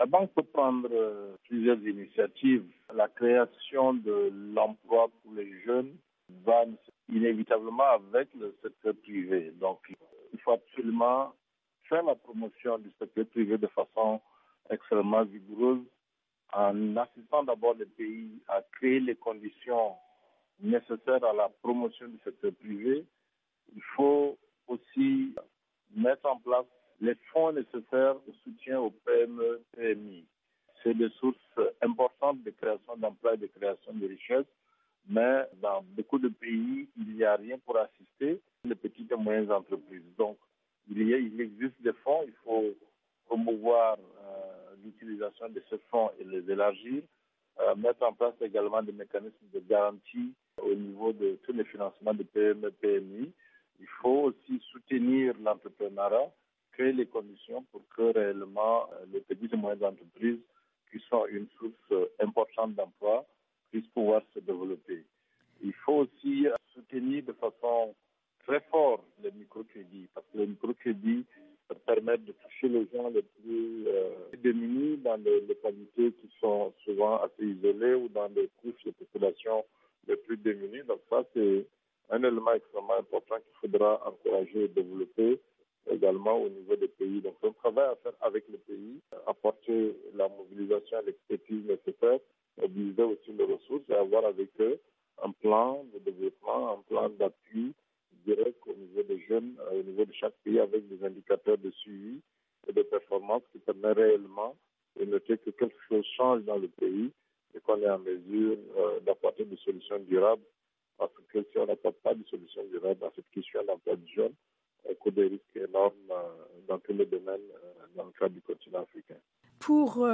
La banque peut prendre plusieurs initiatives. La création de l'emploi pour les jeunes va inévitablement avec le secteur privé. Donc, il faut absolument faire la promotion du secteur privé de façon extrêmement vigoureuse en assistant d'abord les pays à créer les conditions nécessaires à la promotion du secteur privé. Il faut aussi mettre en place les fonds nécessaires au soutien aux PME, PMI. C'est des sources importantes de création d'emplois et de création de richesses, mais dans beaucoup de pays, il n'y a rien pour assister les petites et moyennes entreprises. Donc, il existe des fonds, il faut promouvoir l'utilisation de ces fonds et les élargir, mettre en place également des mécanismes de garantie au niveau de tous les financements de PME, PMI. Il faut aussi soutenir l'entrepreneuriat, créer les conditions pour que réellement les petites et moyennes entreprises, qui sont une source importante d'emploi, puissent pouvoir se développer. Il faut aussi soutenir de façon très forte les microcrédits, parce que les microcrédits permettent de toucher les gens les plus démunis dans les localités qui sont souvent assez isolées ou dans les couches de population les plus démunies. Donc ça, c'est un élément extrêmement important qu'il faudra encourager et développer également au niveau des pays. Donc c'est un travail à faire avec les pays, apporter la mobilisation et l'expertise nécessaire, mobiliser aussi les ressources et avoir avec eux un plan de développement, un plan d'appui direct au niveau des jeunes, au niveau de chaque pays, avec des indicateurs de suivi et de performance qui permettent réellement de noter que quelque chose change dans le pays et qu'on est en mesure d'apporter des solutions durables. Parce que si on n'apporte pas de solutions durables à cette question d'emploi des jeunes, on court des risques énormes dans tous les domaines dans le cadre du continent africain. Pour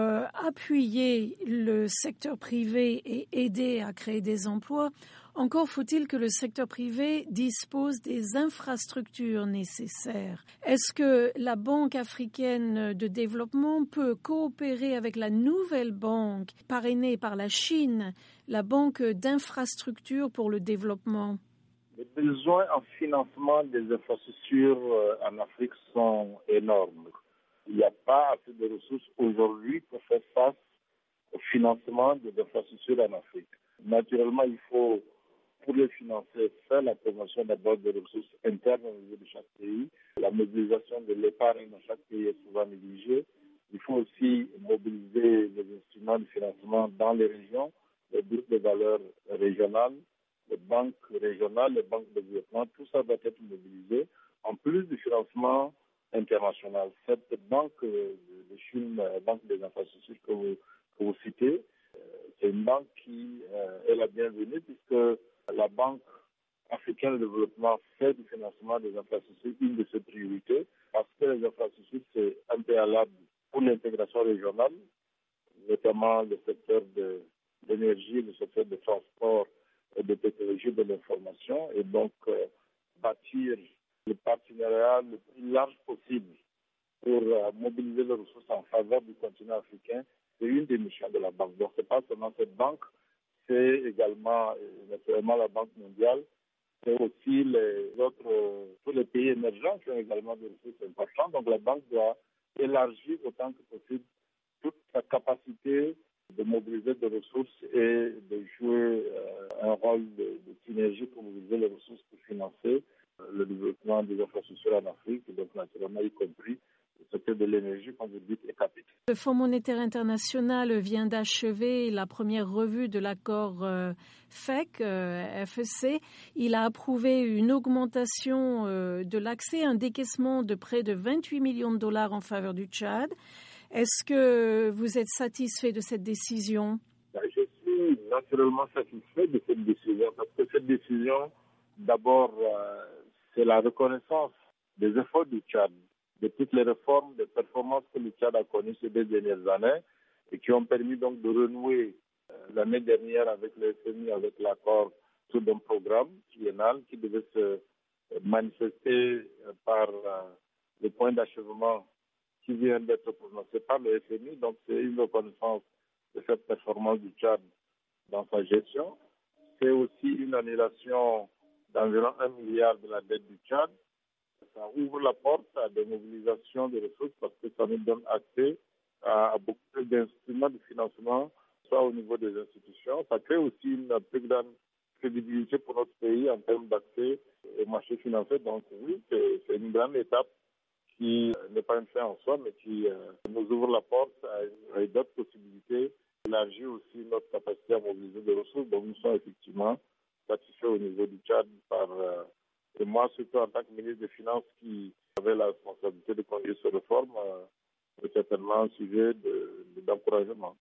appuyer le secteur privé et aider à créer des emplois, encore faut-il que le secteur privé dispose des infrastructures nécessaires. Est-ce que la Banque africaine de développement peut coopérer avec la nouvelle banque parrainée par la Chine, la Banque d'infrastructures pour le développement? Les besoins en financement des infrastructures en Afrique sont énormes. Il n'y a pas assez de ressources aujourd'hui pour faire face au financement des infrastructures en Afrique. Naturellement, il faut, pour les financer, faire la promotion d'abord des ressources internes au niveau de chaque pays. La mobilisation de l'épargne dans chaque pays est souvent négligée. Il faut aussi mobiliser les instruments de financement dans les régions, les groupes de valeurs régionales, les banques régionales, les banques de développement. Tout ça doit être mobilisé, en plus du financement international. Cette banque de Chine, banque des infrastructures que vous citez, c'est une banque qui est la bienvenue puisque la Banque africaine de développement fait du financement des infrastructures une de ses priorités parce que les infrastructures, c'est impératif pour l'intégration régionale, notamment le secteur de l'énergie, le secteur de transport et de technologie de l'information et donc bâtir le partenariat le plus large possible pour mobiliser les ressources en faveur du continent africain, c'est une des missions de la banque. Donc, ce n'est pas seulement cette banque, c'est également, naturellement, la Banque mondiale, c'est aussi tous les pays émergents qui ont également des ressources importantes. Donc, la banque doit élargir autant que possible toute sa capacité de mobiliser des ressources et de jouer un rôle de synergie pour mobiliser les ressources pour financer le développement des infrastructures en Afrique, et donc naturellement y compris le secteur de l'énergie, comme vous dites, est capital. Le Fonds monétaire international vient d'achever la première revue de l'accord FEC. Il a approuvé une augmentation de l'accès, un décaissement de près de 28 millions de dollars en faveur du Tchad. Est-ce que vous êtes satisfait de cette décision? Je suis naturellement satisfait de cette décision parce que cette décision, d'abord, c'est la reconnaissance des efforts du Tchad, de toutes les réformes, des performances que le Tchad a connues ces 2 dernières années et qui ont permis donc de renouer l'année dernière avec le FMI, avec l'accord sur un programme triennal qui devait se manifester par le point d'achèvement qui vient d'être prononcé par le FMI. Donc, c'est une reconnaissance de cette performance du Tchad dans sa gestion. C'est aussi une annulation d'environ 1 milliard de la dette du Tchad. Ça ouvre la porte à des mobilisations de ressources parce que ça nous donne accès à beaucoup d'instruments de financement, soit au niveau des institutions. Ça crée aussi une plus grande crédibilité pour notre pays en termes d'accès au marché financier. Donc oui, c'est une grande étape qui n'est pas une fin en soi, mais qui nous ouvre la porte à d'autres possibilités, élargit aussi notre capacité à mobiliser des ressources. Donc nous sommes effectivement satisfaits au niveau du Tchad et moi, surtout en tant que ministre des Finances qui avait la responsabilité de conduire ces réformes, c'est certainement un sujet d'encouragement.